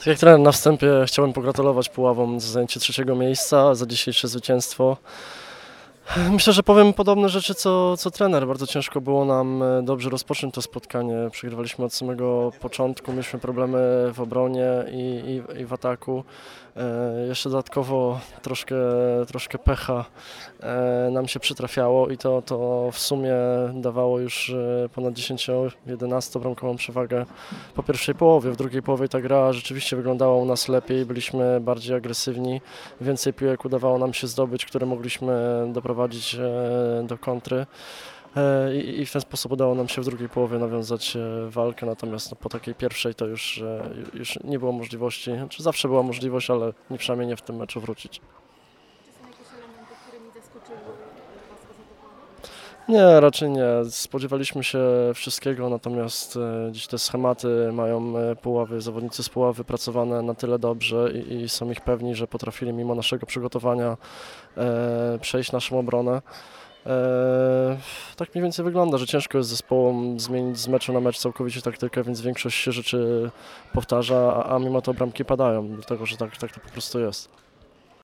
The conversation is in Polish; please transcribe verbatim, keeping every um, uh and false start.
Tak jak trener na wstępie chciałbym pogratulować Puławom za zajęcie trzeciego miejsca, za dzisiejsze zwycięstwo. Myślę, że powiem podobne rzeczy co, co trener. Bardzo ciężko było nam dobrze rozpocząć to spotkanie. Przegrywaliśmy od samego początku, mieliśmy problemy w obronie i, i, i w ataku. E, jeszcze dodatkowo troszkę, troszkę pecha e, nam się przytrafiało i to, to w sumie dawało już e, ponad dziesięcio-jedenastobramkową przewagę po pierwszej połowie. W drugiej połowie ta gra rzeczywiście wyglądała u nas lepiej, byliśmy bardziej agresywni, więcej piłek udawało nam się zdobyć, które mogliśmy doprowadzić e, do kontry. E, I, I w ten sposób udało nam się w drugiej połowie nawiązać e, walkę, natomiast no, po takiej pierwszej to już, e, już nie było możliwości, znaczy zawsze była możliwość, ale nie, przynajmniej nie w tym meczu wrócić. Czy są jakieś elementy, które mi zaskoczyły Was o zadowolenie? Nie, raczej nie. Spodziewaliśmy się wszystkiego, natomiast e, dziś te schematy mają e, Puławy, zawodnicy z Puław wypracowane na tyle dobrze i, i są ich pewni, że potrafili mimo naszego przygotowania e, przejść naszą obronę. E, tak mniej więcej wygląda, że ciężko jest zespołom zmienić z meczu na mecz całkowicie taktykę, więc większość się rzeczy powtarza, a, a mimo to bramki padają, dlatego że tak, tak to po prostu jest.